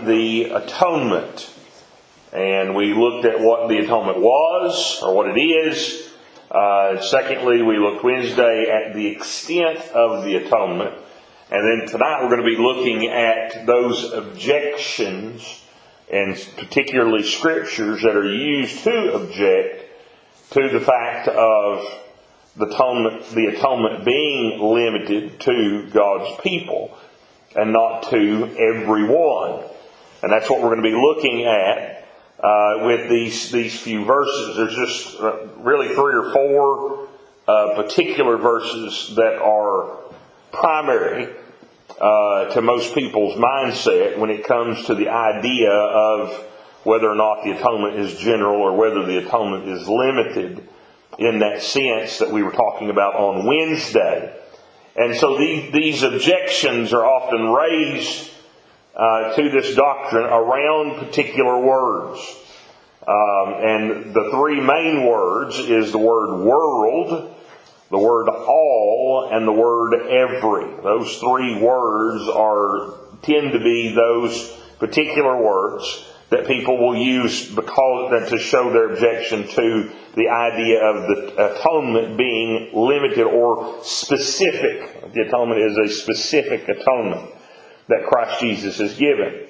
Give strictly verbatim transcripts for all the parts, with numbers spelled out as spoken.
the atonement. And we looked at what the atonement was, or what it is. Uh, secondly, we looked Wednesday at the extent of the atonement. And then tonight we're going to be looking at those objections, and particularly scriptures that are used to object to the fact of the atonement, the atonement being limited to God's people and not to everyone. And that's what we're going to be looking at uh, with these these few verses. There's just uh, really three or four uh, particular verses that are primary uh, to most people's mindset when it comes to the idea of whether or not the atonement is general or whether the atonement is limited in that sense that we were talking about on Wednesday. And so these, these objections are often raised uh, to this doctrine around particular words. Um, and the three main words is the word world, the word all, and the word every. Those three words are tend to be those particular words that people will use because to show their objection to the idea of the atonement being limited or specific. The atonement is a specific atonement that Christ Jesus has given.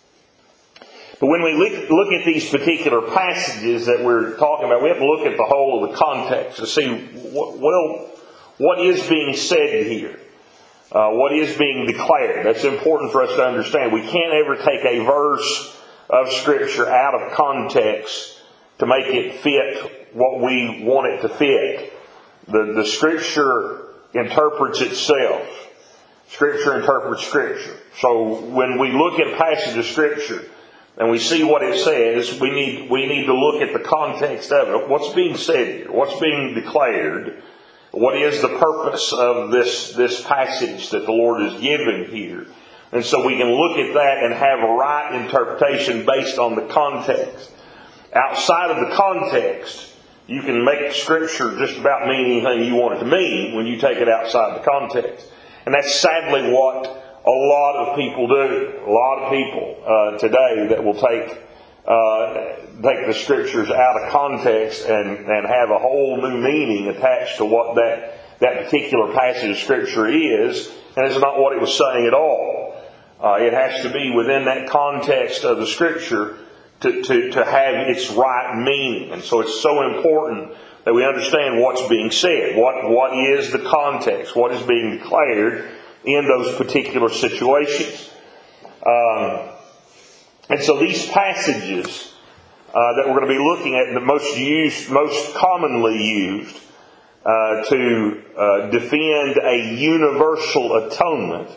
But when we look at these particular passages that we're talking about, we have to look at the whole of the context to see, well, what is being said here? Uh, what is being declared? That's important for us to understand. We can't ever take a verse of Scripture out of context to make it fit what we want it to fit. The, the Scripture interprets itself. Scripture interprets Scripture. So when we look at a passage of Scripture and we see what it says, we need we need to look at the context of it. What's being said here? What's being declared? What is the purpose of this, this passage that the Lord has given here? And so we can look at that and have a right interpretation based on the context. Outside of the context, you can make Scripture just about mean anything you want it to mean when you take it outside the context. And that's sadly what a lot of people do. A lot of people uh, today that will take uh, take the Scriptures out of context and, and have a whole new meaning attached to what that, that particular passage of Scripture is. And it's not what it was saying at all. Uh, it has to be within that context of the Scripture to, to, to have its right meaning. And so it's so important that we understand what's being said. What, what is the context? What is being declared in those particular situations? Um, and so these passages uh, that we're going to be looking at, the most used, most commonly used uh, to uh, defend a universal atonement,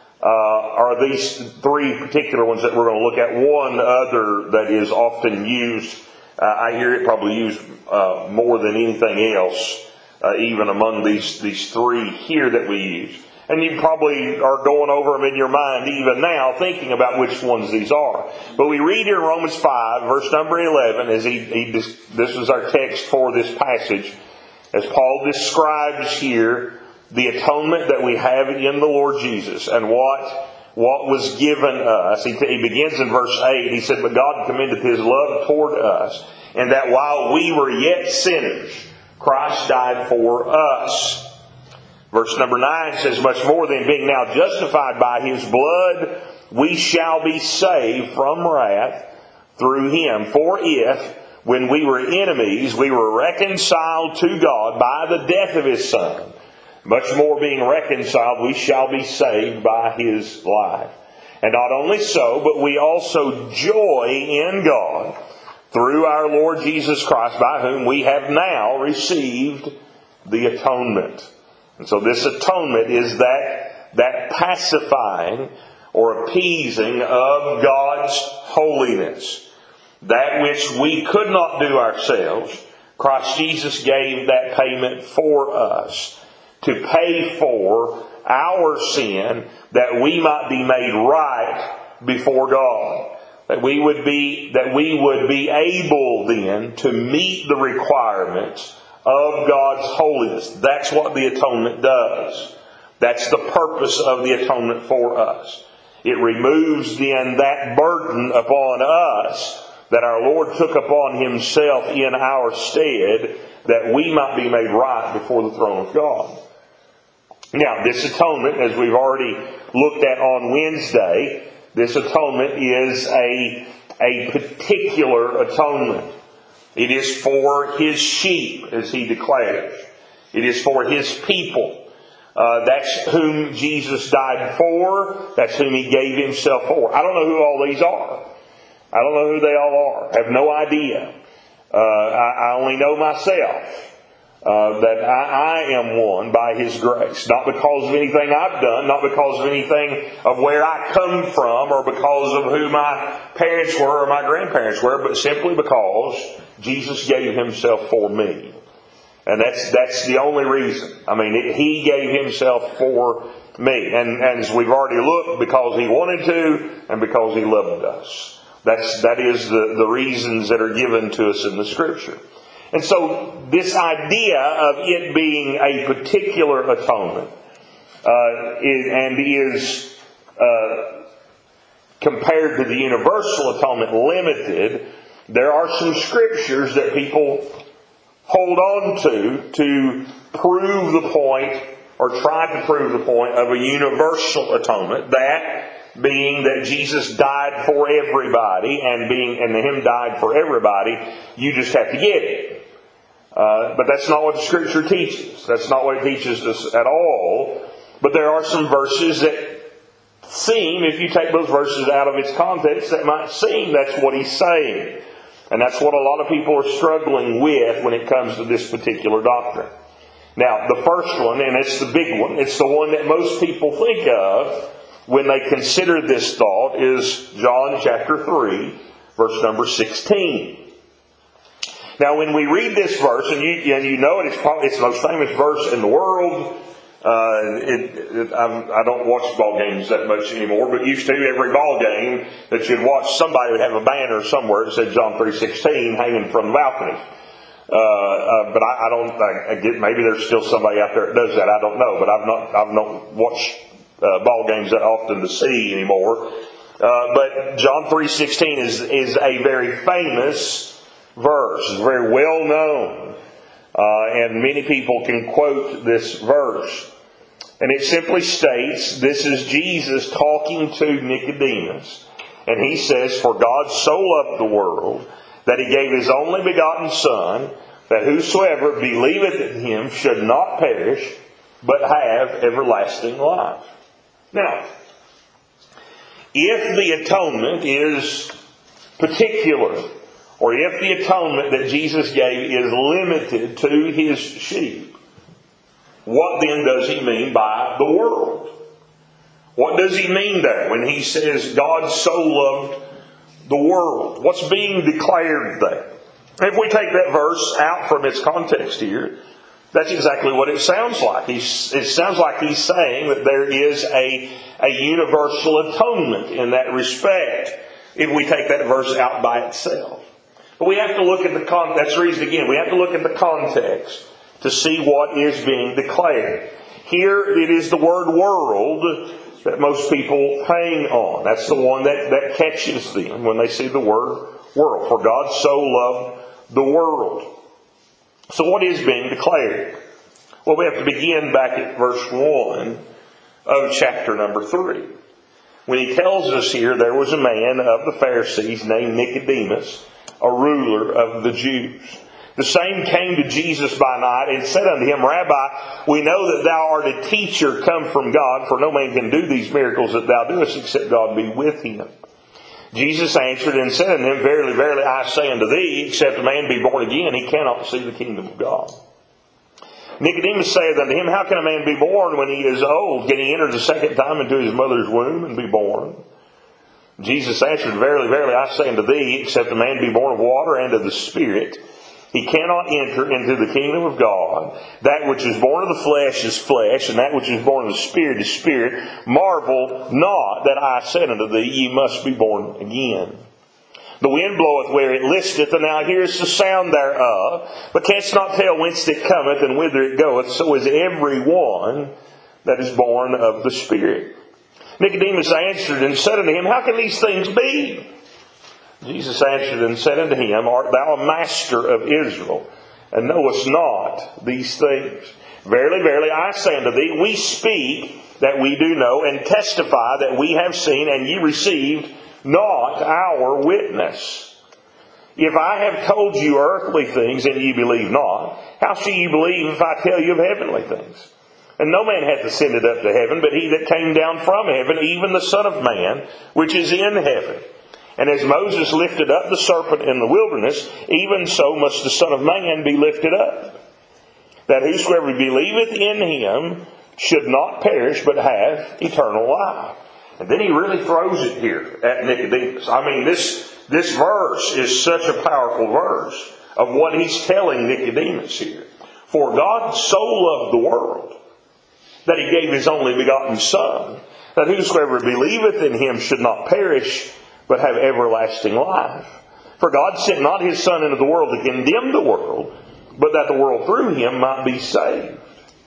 Uh, are these three particular ones that we're going to look at. One other that is often used, uh, I hear it probably used uh, more than anything else, uh, even among these, these three here that we use. And you probably are going over them in your mind even now, thinking about which ones these are. But we read here in Romans five, verse number eleven, as he, he this is our text for this passage, as Paul describes here the atonement that we have in the Lord Jesus and what what was given us. He, he begins in verse eight. He said, "But God commendeth His love toward us, and that while we were yet sinners, Christ died for us." Verse number nine says, "Much more than being now justified by His blood, we shall be saved from wrath through Him. For if, when we were enemies, we were reconciled to God by the death of His Son, much more being reconciled, we shall be saved by His life. And not only so, but we also joy in God through our Lord Jesus Christ, by whom we have now received the atonement." And so this atonement is that, that pacifying or appeasing of God's holiness. That which we could not do ourselves, Christ Jesus gave that payment for us, to pay for our sin, that we might be made right before God. That we would be, that we would be able then to meet the requirements of God's holiness. That's what the atonement does. That's the purpose of the atonement for us. It removes then that burden upon us that our Lord took upon Himself in our stead, that we might be made right before the throne of God. Now, this atonement, as we've already looked at on Wednesday, this atonement is a, a particular atonement. It is for His sheep, as He declares. It is for His people. Uh, that's whom Jesus died for. That's whom He gave Himself for. I don't know who all these are. I don't know who they all are. I have no idea. Uh, I, I only know myself. Uh, that I, I am one by His grace. Not because of anything I've done, not because of anything of where I come from, or because of who my parents were or my grandparents were, but simply because Jesus gave Himself for me. And that's that's the only reason. I mean, it, He gave Himself for me. And, and as we've already looked, because He wanted to, and because He loved us. That's, that is the, the reasons that are given to us in the Scripture. And so this idea of it being a particular atonement uh, is, and is uh, compared to the universal atonement limited, there are some scriptures that people hold on to to prove the point, or try to prove the point, of a universal atonement, that being that Jesus died for everybody, and being and Him died for everybody, you just have to get it. Uh, but that's not what the Scripture teaches. That's not what it teaches us at all. But there are some verses that seem, if you take those verses out of its context, that might seem that's what He's saying. And that's what a lot of people are struggling with when it comes to this particular doctrine. Now, the first one, and it's the big one, it's the one that most people think of when they consider this thought, is John chapter three, verse number sixteen. Now, when we read this verse, and you, and you know it, it's probably it's the most famous verse in the world. Uh, it, it, I'm, I don't watch ball games that much anymore, but used to, every ball game that you'd watch, somebody would have a banner somewhere that said John three sixteen hanging from the balcony. Uh, uh, but I, I don't. I, I get maybe there's still somebody out there that does that. I don't know, but I've not. I've not watched uh, ball games that often to see anymore. Uh, but John three sixteen is is a very famous verse. It's very well known. Uh, and many people can quote this verse. And it simply states, this is Jesus talking to Nicodemus. And He says, "For God so loved the world, that He gave His only begotten Son, that whosoever believeth in Him should not perish, but have everlasting life." Now, if the atonement is particular, or if the atonement that Jesus gave is limited to His sheep, what then does He mean by the world? What does He mean there when He says God so loved the world? What's being declared there? If we take that verse out from its context here, that's exactly what it sounds like. He's, it sounds like He's saying that there is a, a universal atonement in that respect, if we take that verse out by itself. But we have to look at the con. That's the reason again. We have to look at the context to see what is being declared. Here it is the word "world" that most people hang on. That's the one that, that catches them when they see the word "world." For God so loved the world. So what is being declared? Well, we have to begin back at verse one of chapter number three. When He tells us here, there was a man of the Pharisees named Nicodemus, a ruler of the Jews. The same came to Jesus by night and said unto Him, "Rabbi, we know that Thou art a teacher come from God, for no man can do these miracles that Thou doest, except God be with him." Jesus answered and said unto him, "Verily, verily, I say unto thee, except a man be born again, he cannot see the kingdom of God." Nicodemus saith unto Him, "How can a man be born when he is old? Can he enter the second time into his mother's womb and be born?" Jesus answered, "Verily, verily, I say unto thee, except a man be born of water and of the Spirit, he cannot enter into the kingdom of God. That which is born of the flesh is flesh, and that which is born of the Spirit is spirit. Marvel not that I said unto thee, ye must be born again. The wind bloweth where it listeth, and thou hearest the sound thereof, but canst not tell whence it cometh and whither it goeth. So is every one that is born of the Spirit. Nicodemus answered and said unto him, How can these things be? Jesus answered and said unto him, Art thou a master of Israel, and knowest not these things? Verily, verily, I say unto thee, we speak that we do know, and testify that we have seen, and ye received not our witness. If I have told you earthly things, and ye believe not, how shall you believe if I tell you of heavenly things? And no man hath ascended up to heaven, but he that came down from heaven, even the Son of Man, which is in heaven. And as Moses lifted up the serpent in the wilderness, even so must the Son of Man be lifted up, that whosoever believeth in him should not perish, but have eternal life. And then he really throws it here at Nicodemus. I mean, this, this verse is such a powerful verse of what he's telling Nicodemus here. For God so loved the world that he gave his only begotten Son, that whosoever believeth in him should not perish, but have everlasting life. For God sent not his Son into the world to condemn the world, but that the world through him might be saved.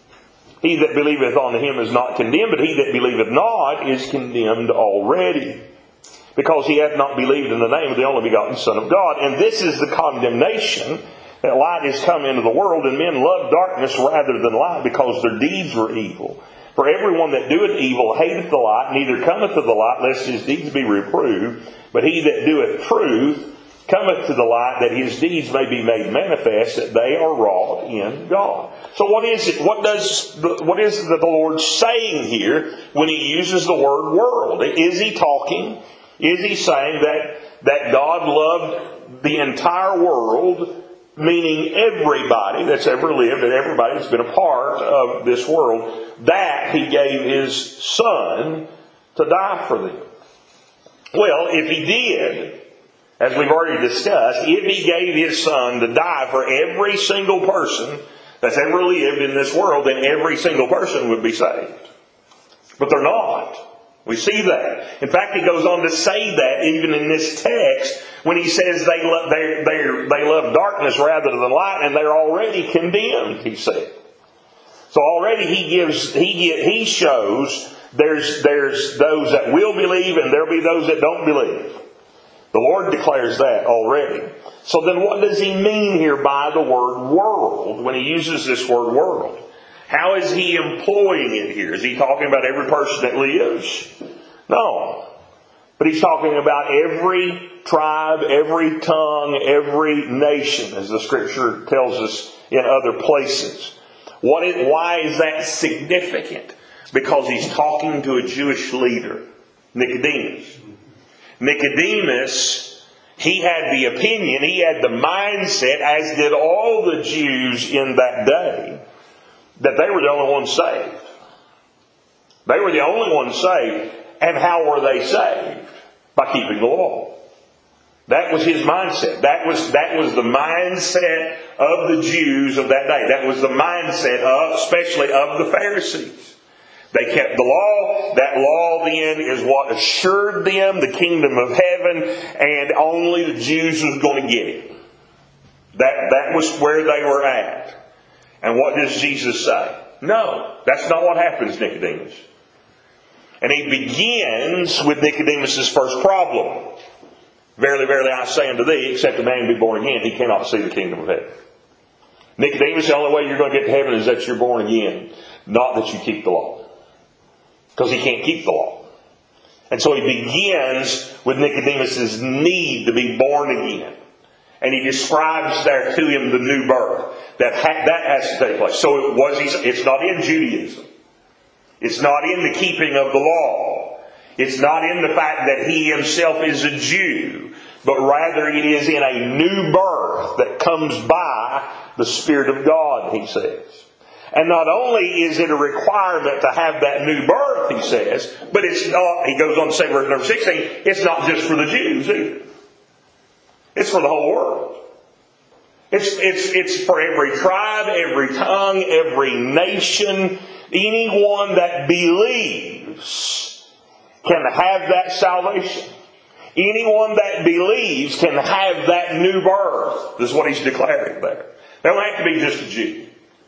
He that believeth on him is not condemned, but he that believeth not is condemned already, because he hath not believed in the name of the only begotten Son of God. And this is the condemnation, that light is come into the world, and men love darkness rather than light, because their deeds were evil. For everyone that doeth evil hateth the light, neither cometh to the light, lest his deeds be reproved. But he that doeth truth cometh to the light, that his deeds may be made manifest, that they are wrought in God. So what is it? What does what is it that the Lord's saying here when he uses the word world? Is he talking? Is he saying that that God loved the entire world, meaning everybody that's ever lived and everybody that's been a part of this world, that he gave his Son to die for them? Well, if he did, as we've already discussed, if he gave his Son to die for every single person that's ever lived in this world, then every single person would be saved. But they're not. We see that. In fact, he goes on to say that even in this text when he says they love, they, they, they love darkness rather than light, and they're already condemned, he said. So already he gives, he he shows there's there's those that will believe and there'll be those that don't believe. The Lord declares that already. So then what does he mean here by the word world when he uses this word world? How is he employing it here? Is he talking about every person that lives? No. But he's talking about every tribe, every tongue, every nation, as the Scripture tells us in other places. What is, why is that significant? Because he's talking to a Jewish leader, Nicodemus. Nicodemus, he had the opinion, he had the mindset, as did all the Jews in that day, that they were the only ones saved. They were the only ones saved. And how were they saved? By keeping the law. That was his mindset. That was, that was the mindset of the Jews of that day. That was the mindset of, especially of the Pharisees. They kept the law. That law then is what assured them the kingdom of heaven, and only the Jews was going to get it. That, that was where they were at. And what does Jesus say? No, that's not what happens, Nicodemus. And he begins with Nicodemus' first problem. Verily, verily, I say unto thee, except a man be born again, he cannot see the kingdom of heaven. Nicodemus, the only way you're going to get to heaven is that you're born again, not that you keep the law. Because he can't keep the law. And so he begins with Nicodemus' need to be born again. And he describes there to him the new birth. That ha- that has to take place. So it was. It's not in Judaism. It's not in the keeping of the law. It's not in the fact that he himself is a Jew. But rather it is in a new birth that comes by the Spirit of God, he says. And not only is it a requirement to have that new birth, he says, but it's not, he goes on to say, verse number sixteen, it's not just for the Jews either. It's for the whole world. It's, it's, it's for every tribe, every tongue, every nation. Anyone that believes can have that salvation. Anyone that believes can have that new birth. This is what he's declaring there. They don't have to be just a Jew.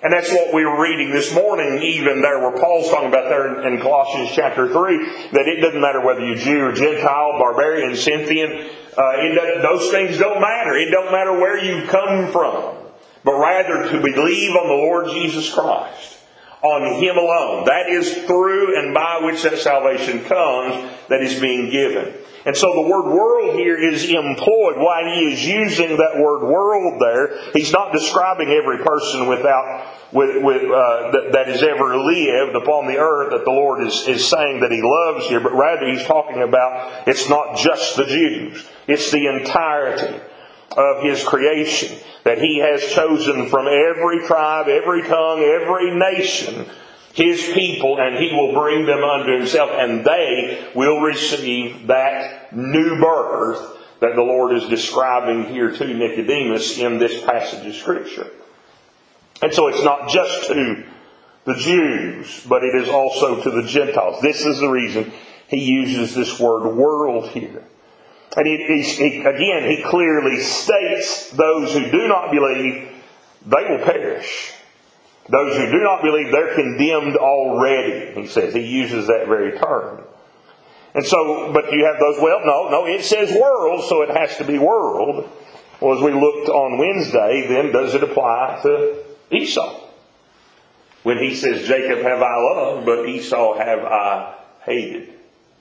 And that's what we were reading this morning, even there where Paul's talking about there in Colossians chapter three, that it doesn't matter whether you're Jew or Gentile, barbarian, Scythian, uh, it doesn't, those things don't matter. It don't matter where you come from, but rather to believe on the Lord Jesus Christ, on Him alone. That is through and by which that salvation comes that is being given. And so the word world here is employed. Why he is using that word world there, he's not describing every person without with, with, uh, that, that has ever lived upon the earth that the Lord is, is saying that He loves here, but rather He's talking about it's not just the Jews. It's the entirety of His creation that He has chosen from every tribe, every tongue, every nation, His people, and He will bring them unto Himself, and they will receive that new birth that the Lord is describing here to Nicodemus in this passage of Scripture. And so it's not just to the Jews, but it is also to the Gentiles. This is the reason He uses this word world here. And he, he, he, again, He clearly states those who do not believe, they will perish. Those who do not believe, they're condemned already, he says. He uses that very term. And so, but you have those, well, no, no, it says world, so it has to be world. Well, as we looked on Wednesday, then does it apply to Esau? When he says, Jacob have I loved, but Esau have I hated.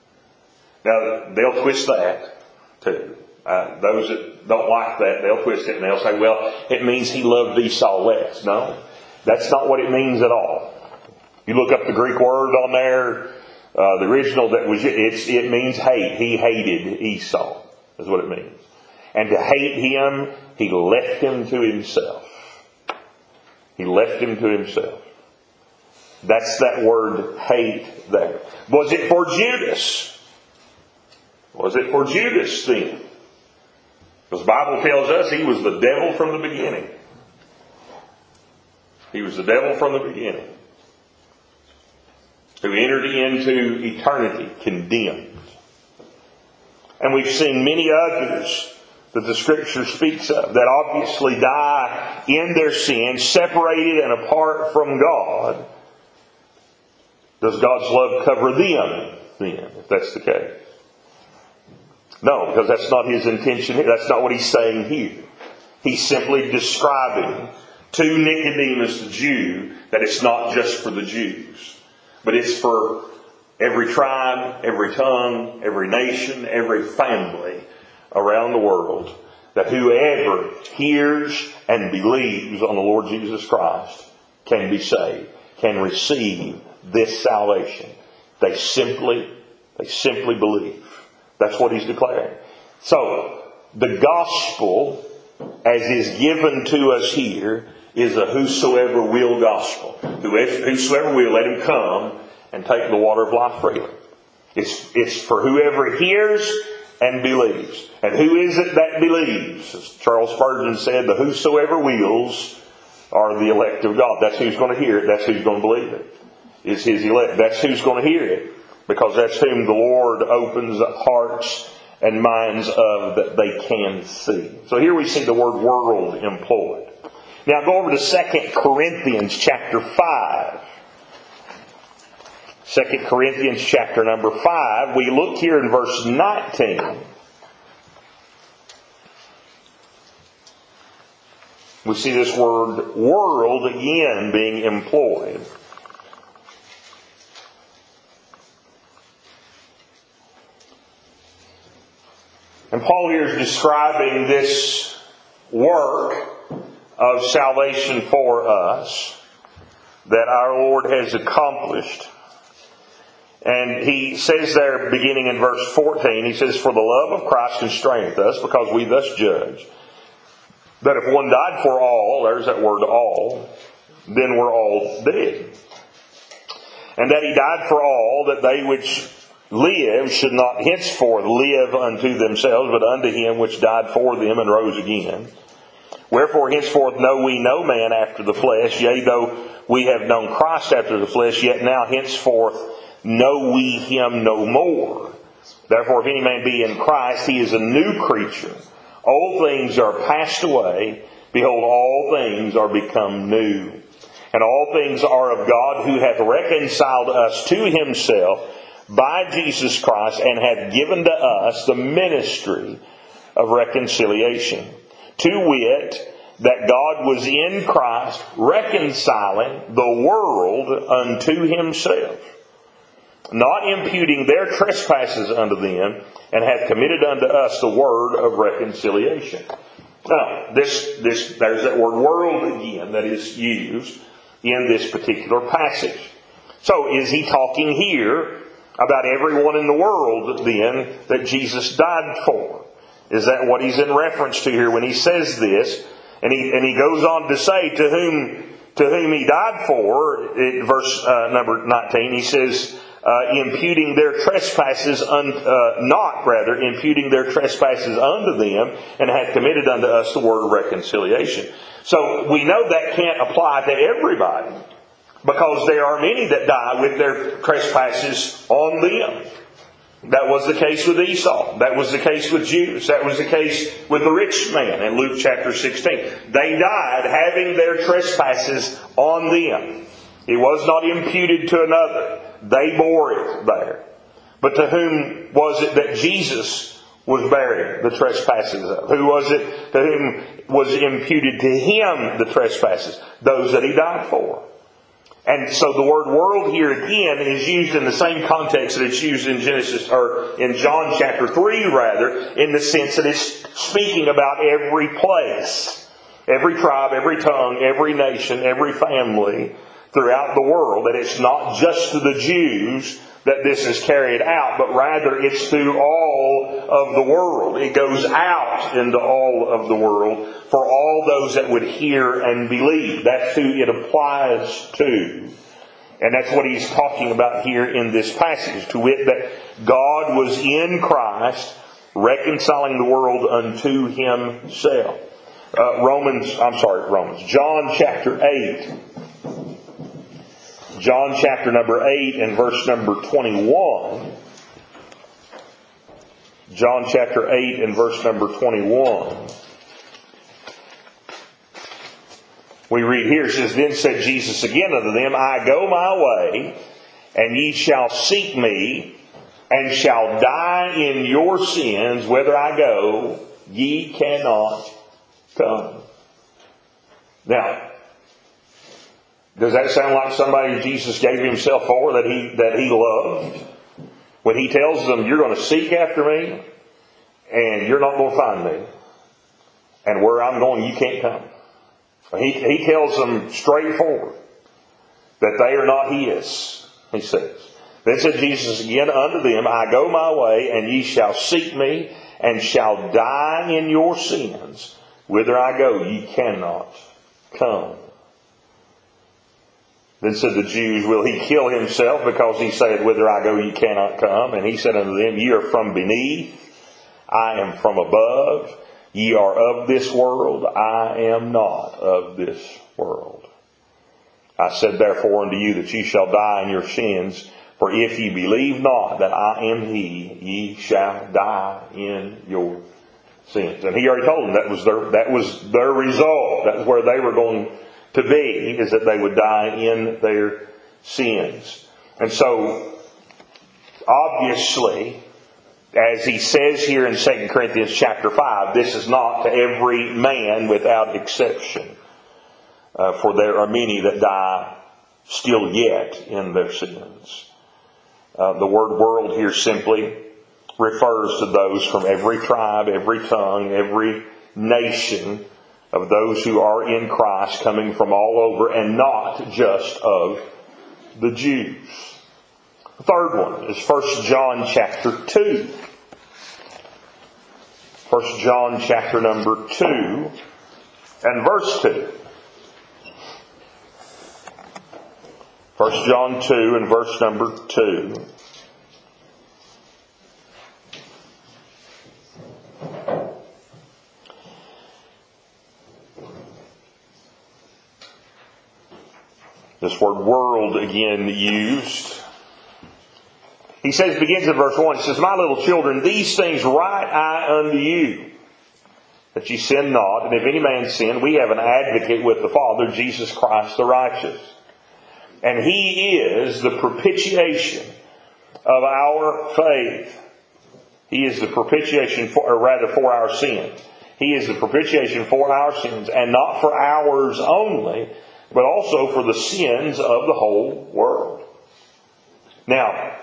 Now, they'll twist that, too. Uh, those that don't like that, they'll twist it and they'll say, well, it means he loved Esau less. No. That's not what it means at all. You look up the Greek word on there, uh, the original that was, it's, it means hate. He hated Esau, is what it means. And to hate him, he left him to himself. He left him to himself. That's that word hate there. Was it for Judas? Was it for Judas then? Because the Bible tells us he was the devil from the beginning. He was the devil from the beginning, who entered into eternity condemned. And we've seen many others that the Scripture speaks of that obviously die in their sin, separated and apart from God. Does God's love cover them then, if that's the case? No, because that's not His intention here. That's not what He's saying here. He's simply describing to Nicodemus the Jew that it's not just for the Jews, but it's for every tribe, every tongue, every nation, every family around the world, that whoever hears and believes on the Lord Jesus Christ can be saved, can receive this salvation. They simply, they simply believe. That's what He's declaring. So, the gospel, as is given to us here, is a whosoever will gospel. Whosoever will, let him come and take the water of life freely. It's, it's for whoever hears and believes. And who is it that believes? As Charles Spurgeon said, the whosoever wills are the elect of God. That's who's going to hear it. That's who's going to believe it. Is His elect. That's who's going to hear it. Because that's whom the Lord opens hearts and minds of that they can see. So here we see the word world employed. Now go over to Second Corinthians chapter five. Second Corinthians chapter number five. We look here in verse nineteen. We see this word world again being employed. And Paul here is describing this work of salvation for us that our Lord has accomplished. And he says there, beginning in verse fourteen, he says, for the love of Christ constraineth us, because we thus judge, that if one died for all, there's that word all, then we're all dead. And that He died for all, that they which live should not henceforth live unto themselves, but unto Him which died for them and rose again. Wherefore henceforth know we no man after the flesh, yea, though we have known Christ after the flesh, yet now henceforth know we Him no more. Therefore if any man be in Christ, he is a new creature. Old things are passed away, behold, all things are become new. And all things are of God, who hath reconciled us to himself by Jesus Christ, and hath given to us the ministry of reconciliation. To wit, that God was in Christ reconciling the world unto himself, not imputing their trespasses unto them, and hath committed unto us the word of reconciliation. Now, this, this, there's that word world again that is used in this particular passage. So, is he talking here about everyone in the world then that Jesus died for? Is that what he's in reference to here when he says this? And he, and he goes on to say, to whom, to whom he died for, in verse uh, number nineteen, he says, uh, imputing their trespasses, un, uh, not rather, imputing their trespasses unto them, and hath committed unto us the word of reconciliation. So we know that can't apply to everybody, because there are many that die with their trespasses on them. That was the case with Esau. That was the case with Judas. That was the case with the rich man in Luke chapter sixteen. They died having their trespasses on them. It was not imputed to another. They bore it there. But to whom was it that Jesus was bearing the trespasses of? Who was it to whom was imputed to him the trespasses? Those that he died for. And so the word world here again is used in the same context that it's used in Genesis, or in John chapter three rather, in the sense that it's speaking about every place, every tribe, every tongue, every nation, every family throughout the world. That it's not just to the Jews that this is carried out, but rather it's through all of the world. It goes out into all of the world for all those that would hear and believe. That's who it applies to. And that's what he's talking about here in this passage. To wit, that God was in Christ reconciling the world unto himself. Uh, Romans, I'm sorry, Romans. John chapter eight. John chapter number eight and verse number twenty-one. John chapter eight and verse number twenty-one. We read here, it says, Then said Jesus again unto them, I go my way, and ye shall seek me, and shall die in your sins. Whither I go, ye cannot come. Now, does that sound like somebody Jesus gave himself for, that he that he loved? When he tells them, you're going to seek after me, and you're not going to find me. And where I'm going, you can't come. He, he tells them straightforward that they are not his, he says. Then said Jesus again unto them, I go my way, and ye shall seek me, and shall die in your sins. Whither I go, ye cannot come. Then said the Jews, Will he kill himself, because he saith, Whither I go, ye cannot come? And he said unto them, Ye are from beneath, I am from above. Ye are of this world, I am not of this world. I said therefore unto you that ye shall die in your sins, for if ye believe not that I am he, ye shall die in your sins. And he already told them that was their, that was their resolve. That was where they were going to be, is that they would die in their sins. And so, obviously, as he says here in Second Corinthians chapter five, this is not to every man without exception. Uh, for there are many that die still yet in their sins. Uh, the word world here simply refers to those from every tribe, every tongue, every nation of those who are in Christ, coming from all over, and not just of the Jews. The third one is First John chapter two. First John chapter number two and verse two. First John two and verse number two. This word world again used. He says, begins in verse one, he says, My little children, these things write I unto you, that ye sin not. And if any man sin, we have an advocate with the Father, Jesus Christ the righteous. And He is the propitiation of our faith. He is the propitiation for, or rather for our sins. He is the propitiation for our sins, and not for ours only, but also for the sins of the whole world. Now,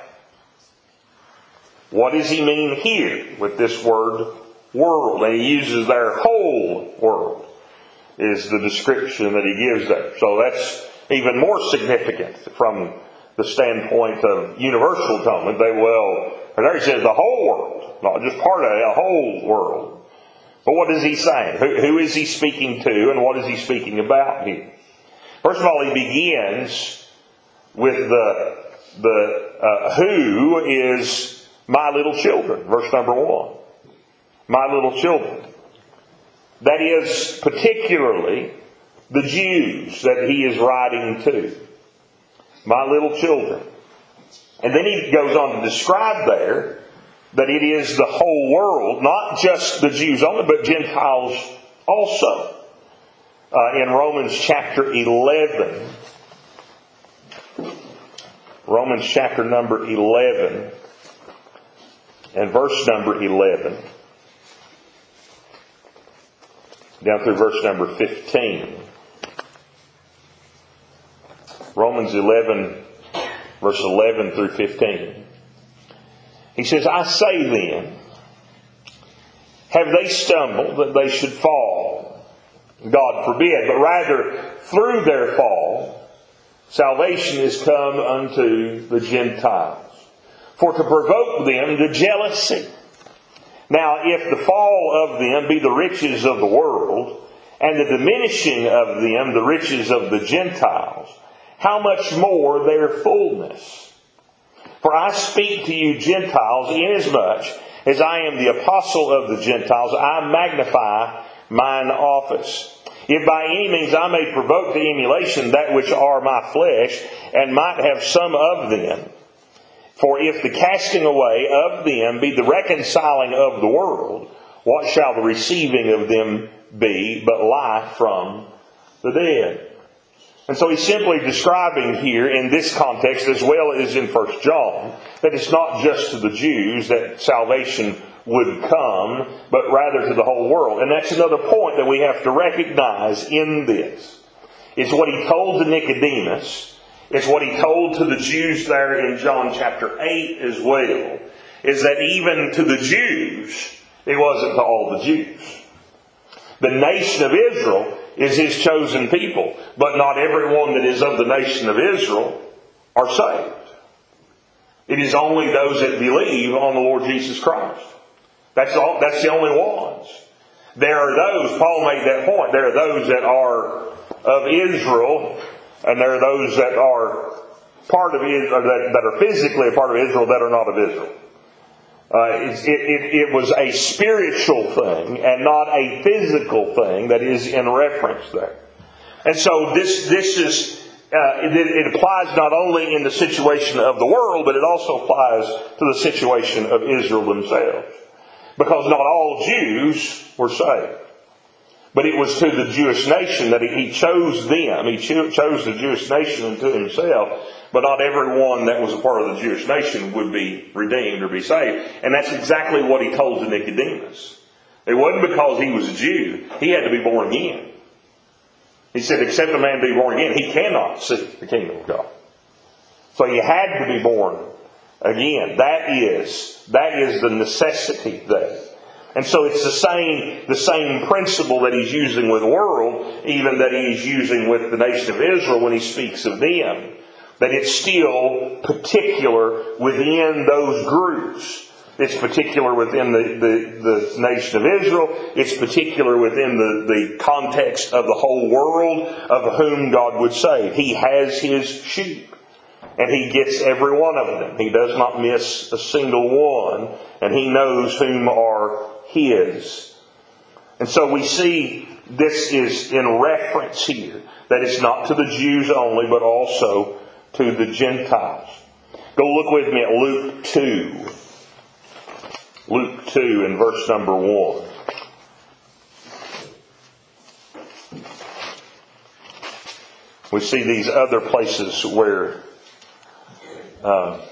what does he mean here with this word world? And he uses their whole world is the description that he gives there. So that's even more significant from the standpoint of universal atonement. They will, there he says the whole world, not just part of it, a whole world. But what is he saying? Who, who is he speaking to, and what is he speaking about here? First of all, he begins with the the uh, who is my little children, verse number one. My little children. That is particularly the Jews that he is writing to. My little children. And then he goes on to describe there that it is the whole world, not just the Jews only, but Gentiles also. Uh, in Romans chapter eleven, Romans chapter number eleven, and verse number eleven, down through verse number fifteen. Romans eleven, verse eleven through fifteen. He says, I say then, have they stumbled that they should fall? God forbid. But rather, through their fall, salvation is come unto the Gentiles, for to provoke them to jealousy. Now, if the fall of them be the riches of the world, and the diminishing of them the riches of the Gentiles, how much more their fullness? For I speak to you Gentiles, inasmuch as I am the apostle of the Gentiles, I magnify mine office. If by any means I may provoke to emulation that which are my flesh, and might have some of them. For if the casting away of them be the reconciling of the world, what shall the receiving of them be but life from the dead? And so he's simply describing here in this context, as well as in First John, that it's not just to the Jews that salvation would come, but rather to the whole world. And that's another point that we have to recognize in this. It's what he told to Nicodemus. It's what he told to the Jews there in John chapter eight as well. Is that even to the Jews, it wasn't to all the Jews. The nation of Israel is his chosen people, but not everyone that is of the nation of Israel are saved. It is only those that believe on the Lord Jesus Christ. That's all, that's the only ones. There are those, Paul made that point, there are those that are of Israel, and there are those that are part of Israel, that, that are physically a part of Israel that are not of Israel. Uh, it, it, it was a spiritual thing and not a physical thing that is in reference there. And so this this is uh, it, it applies not only in the situation of the world, but it also applies to the situation of Israel themselves. Because not all Jews were saved. But it was to the Jewish nation that he, he chose them. He cho- chose the Jewish nation unto himself. But not everyone that was a part of the Jewish nation would be redeemed or be saved. And that's exactly what he told to Nicodemus. It wasn't because he was a Jew. He had to be born again. He said, except a man be born again, he cannot see the kingdom of God. So you had to be born again. That is, that is the necessity there. And so it's the same, the same principle that he's using with the world, even that he's using with the nation of Israel when he speaks of them. That it's still particular within those groups. It's particular within the, the, the nation of Israel. It's particular within the, the context of the whole world of whom God would save. He has his sheep. And he gets every one of them. He does not miss a single one. And he knows whom are his. And so we see this is in reference here. That it's not to the Jews only, but also to the Gentiles. Go look with me at Luke two. Luke two and verse number one. we see these other places where uh,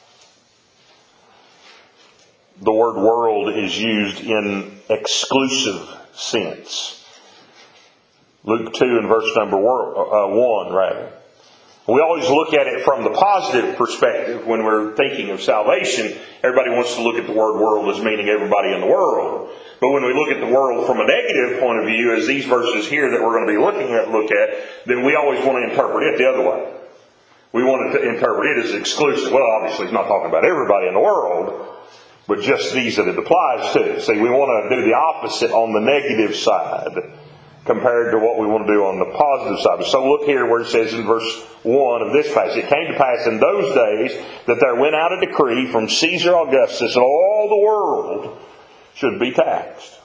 the word world is used in exclusive sense. Luke two and verse number one, rather. We always look at it from the positive perspective when we're thinking of salvation. Everybody wants to look at the word world as meaning everybody in the world. But when we look at the world from a negative point of view, as these verses here that we're going to be looking at look at, then we always want to interpret it the other way. We want to interpret it as exclusive. Well, obviously, he's not talking about everybody in the world, but just these that it applies to. See, we want to do the opposite on the negative side compared to what we want to do on the positive side. So look here where it says in verse one of this passage, it came to pass in those days that there went out a decree from Caesar Augustus that all the world should be taxed.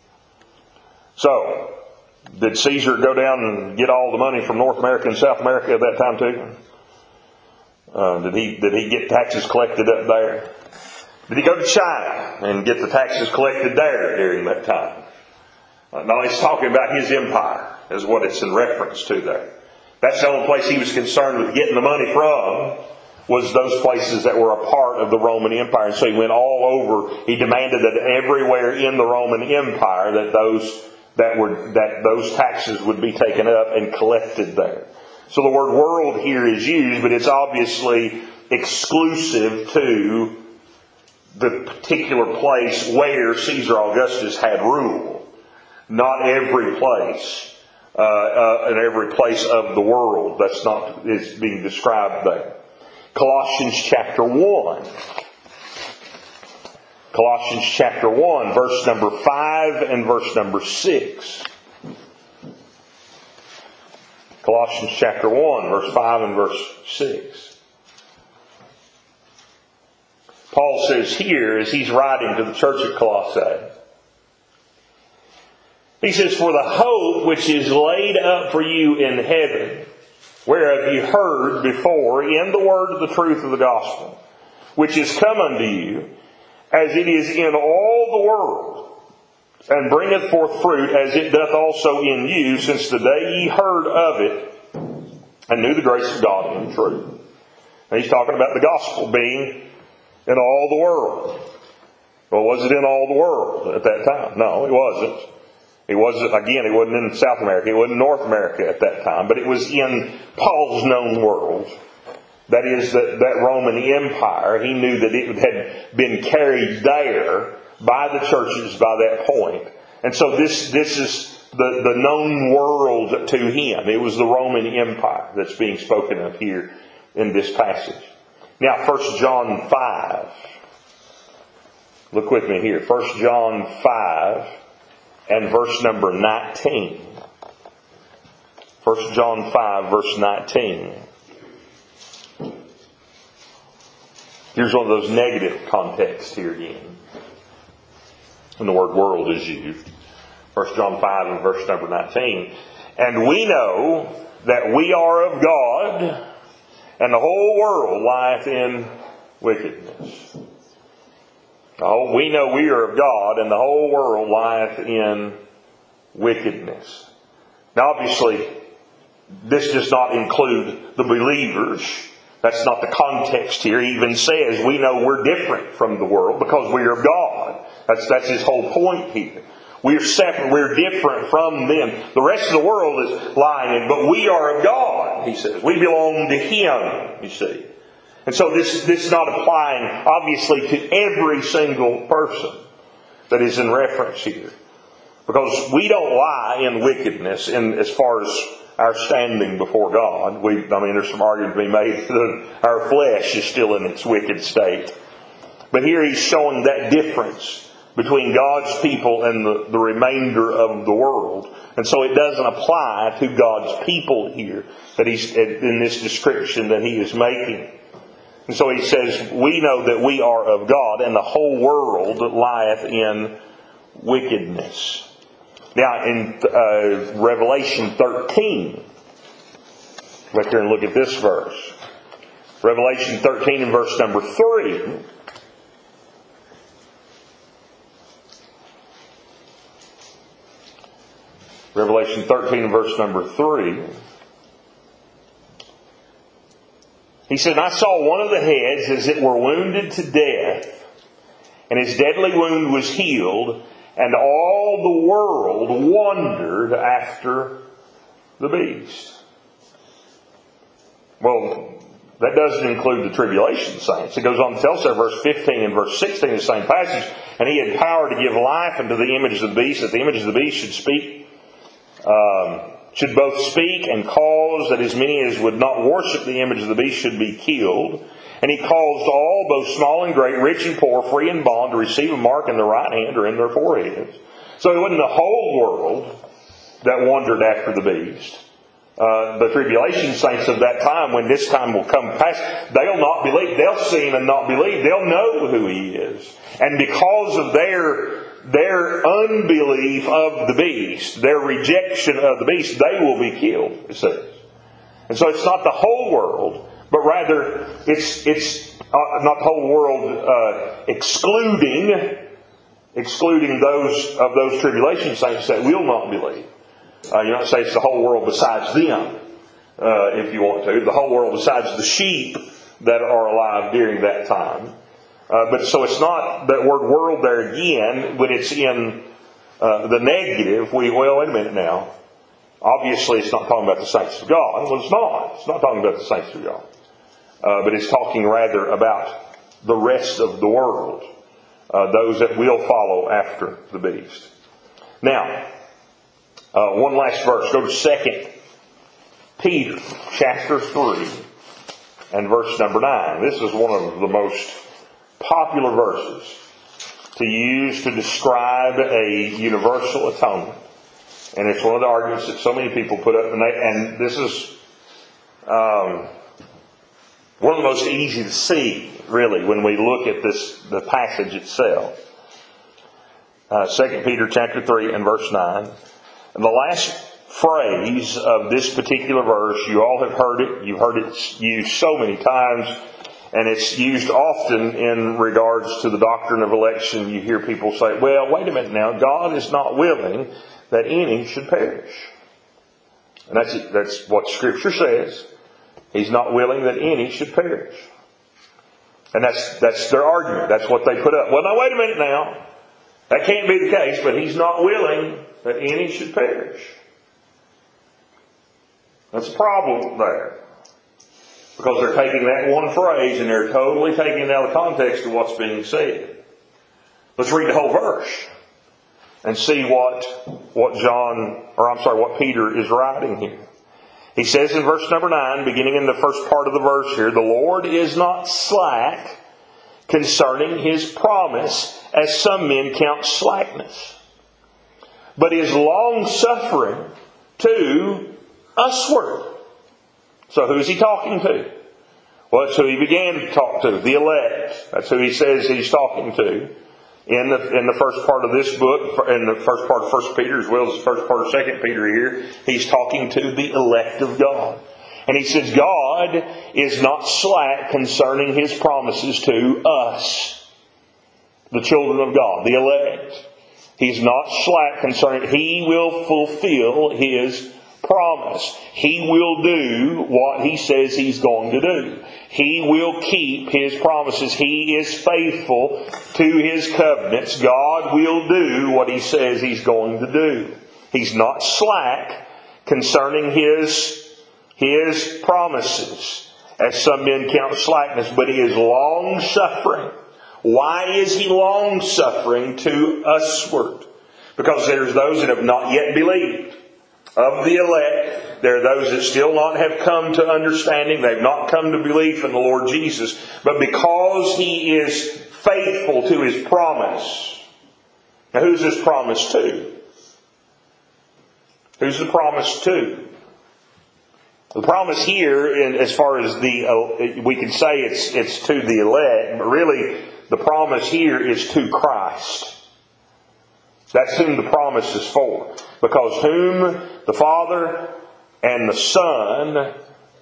So, did Caesar go down and get all the money from North America and South America at that time too? Uh, did he did he get taxes collected up there? Did he go to China and get the taxes collected there during that time? Uh, no, he's talking about his empire, is what it's in reference to there. That's the only place he was concerned with getting the money from, was those places that were a part of the Roman Empire. And so he went all over. He demanded that everywhere in the Roman Empire that those that were that those taxes would be taken up and collected there. So the word world here is used, but it's obviously exclusive to the particular place where Caesar Augustus had rule. Not every place, uh, uh, in every place of the world. That's not is being described there. Colossians chapter one. Colossians chapter one, verse number five and verse number six. Colossians chapter one, verse five and verse six. Paul says here, as he's writing to the church at Colossae, he says, "For the hope which is laid up for you in heaven, whereof you heard before in the word of the truth of the gospel, which is come unto you, as it is in all the world, and bringeth forth fruit, as it doth also in you, since the day ye heard of it, and knew the grace of God in truth." And he's talking about the gospel being in all the world. Well, was it in all the world at that time? No, it wasn't. It wasn't, again, it wasn't in South America. It wasn't in North America at that time. But it was in Paul's known world. That is, that, that Roman Empire. He knew that it had been carried there by the churches by that point. And so this, this is the, the known world to him. It was the Roman Empire that's being spoken of here in this passage. Now, First John five. Look with me here. First John five. And verse number nineteen. First John five, verse nineteen. Here's one of those negative contexts here again. And the word world is used. First John five and verse number nineteen. "And we know that we are of God, and the whole world lieth in wickedness." Oh, we know we are of God, and the whole world lieth in wickedness. Now, obviously, this does not include the believers. That's not the context here. He even says we know we're different from the world because we are of God. That's, that's his whole point here. We're separate. We're different from them. The rest of the world is lying in, but we are of God, he says. We belong to Him, you see. And so this, this is not applying, obviously, to every single person that is in reference here. Because we don't lie in wickedness in as far as our standing before God. We, I mean, there's some argument to be made that our flesh is still in its wicked state. But here he's showing that difference between God's people and the, the remainder of the world. And so it doesn't apply to God's people here that he's in this description that he is making. And so he says, we know that we are of God, and the whole world lieth in wickedness. Now, in uh, Revelation thirteen, look here and look at this verse. Revelation thirteen and verse number three. Revelation thirteen and verse number three. He said, I saw one of the heads as it were wounded to death, and his deadly wound was healed, and all the world wondered after the beast. Well, that doesn't include the tribulation saints. It goes on to tell us there, verse fifteen and verse sixteen, the same passage, and he had power to give life unto the image of the beast, that the image of the beast should speak, um, should both speak and cause that as many as would not worship the image of the beast should be killed. And he caused all, both small and great, rich and poor, free and bond, to receive a mark in their right hand or in their foreheads. So it wasn't the whole world that wondered after the beast. Uh, the tribulation saints of that time, when this time will come past, they'll not believe. They'll see him and not believe. They'll know who he is. And because of their their unbelief of the beast, their rejection of the beast, they will be killed, it says. And so it's not the whole world, but rather it's it's uh, not the whole world uh, excluding excluding those of those tribulation saints that will not believe. Uh, you might say it's the whole world besides them, uh, if you want to. The whole world besides the sheep that are alive during that time. Uh, but so it's not that word world there again, when it's in uh, the negative, we, well, wait a minute now. Obviously it's not talking about the saints of God. Well, it's not. It's not talking about the saints of God. Uh, but it's talking rather about the rest of the world. Uh, those that will follow after the beast. Now, uh, one last verse. Go to Second Peter chapter three and verse number nine. This is one of the most popular verses to use to describe a universal atonement. And it's one of the arguments that so many people put up. And, they, and this is um, one of the most easy to see, really, when we look at this, the passage itself. Uh, Second Peter chapter three and verse nine. And the last phrase of this particular verse, you all have heard it. You've heard it used so many times. And it's used often in regards to the doctrine of election. You hear people say, well, wait a minute now. God is not willing that any should perish. And that's it. That's what Scripture says. He's not willing that any should perish. And that's that's their argument. That's what they put up. Well, now wait a minute now. That can't be the case, but He's not willing that any should perish. That's a problem there. Because they're taking that one phrase and they're totally taking it out of context of what's being said. Let's read the whole verse and see what what John, or I'm sorry, what Peter is writing here. He says in verse number nine, beginning in the first part of the verse here, the Lord is not slack concerning His promise, as some men count slackness, but is long-suffering to usward. So who is He talking to? Well, that's who He began to talk to, the elect. That's who He says He's talking to. In the in the first part of this book, in the first part of First Peter, as well as the first part of Second Peter here, He's talking to the elect of God. And He says, God is not slack concerning His promises to us, the children of God, the elect. He's not slack concerning, He will fulfill His promise. He will do what He says He's going to do. He will keep His promises. He is faithful to His covenants. God will do what He says He's going to do. He's not slack concerning His, His promises, as some men count slackness, but He is long-suffering. Why is He long-suffering to usward? Because there's those that have not yet believed. Of the elect, there are those that still not have come to understanding. They've not come to belief in the Lord Jesus. But because He is faithful to His promise. Now who's this promise to? Who's the promise to? The promise here, in, as far as the, we can say it's, it's to the elect, but really the promise here is to Christ. That's whom the promise is for. Because whom the Father and the Son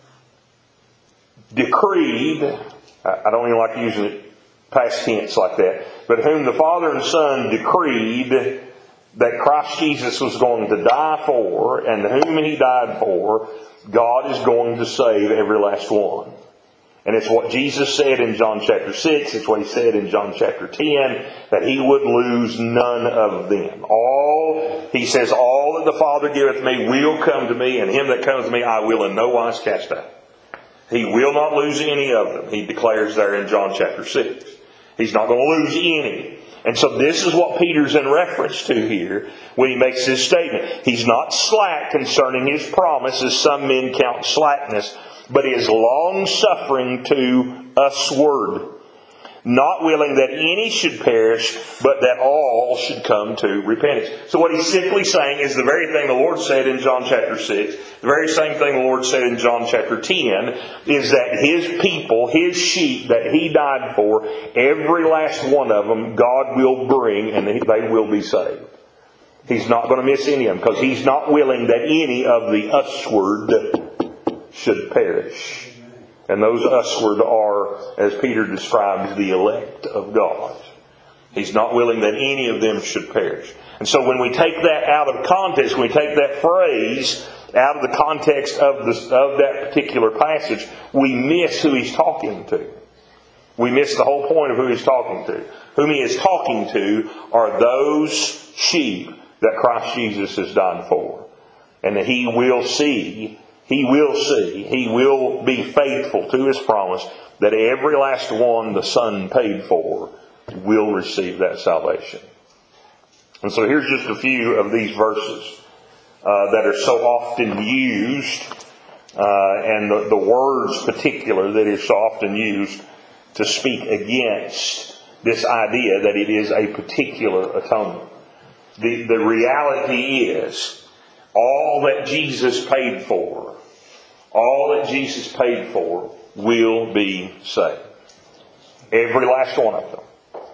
decreed, I don't even like using it past tense like that, but whom the Father and Son decreed that Christ Jesus was going to die for, and whom He died for, God is going to save every last one. And it's what Jesus said in John chapter six. It's what he said in John chapter ten, that he would lose none of them. All, he says, all that the Father giveth me will come to me, and him that comes to me I will in no wise cast out. He will not lose any of them, he declares there in John chapter six. He's not going to lose any. And so this is what Peter's in reference to here when he makes this statement. He's not slack concerning his promise, as some men count slackness, but is long-suffering to usward, not willing that any should perish, but that all should come to repentance. So what he's simply saying is the very thing the Lord said in John chapter six, the very same thing the Lord said in John chapter ten, is that His people, His sheep that He died for, every last one of them, God will bring and they will be saved. He's not going to miss any of them, because He's not willing that any of the usward should perish. And those usward are, as Peter describes, the elect of God. He's not willing that any of them should perish. And so when we take that out of context, when we take that phrase out of the context of, the, of that particular passage, we miss who he's talking to. We miss the whole point of who he's talking to. Whom he is talking to are those sheep that Christ Jesus has died for. And that he will see He will see, He will be faithful to His promise that every last one the Son paid for will receive that salvation. And so here's just a few of these verses uh, that are so often used, uh, and the, the words particular that is so often used to speak against this idea that it is a particular atonement. The, the reality is, all that Jesus paid for, all that Jesus paid for will be saved. Every last one of them.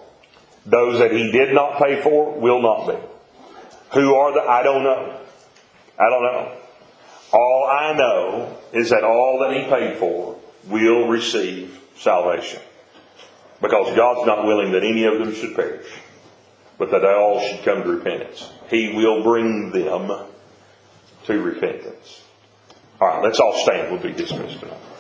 Those that He did not pay for will not be. Who are the? I don't know. I don't know. All I know is that all that He paid for will receive salvation. Because God's not willing that any of them should perish, but that they all should come to repentance. He will bring them to repentance. All right, let's all stand. We'll be dismissed now.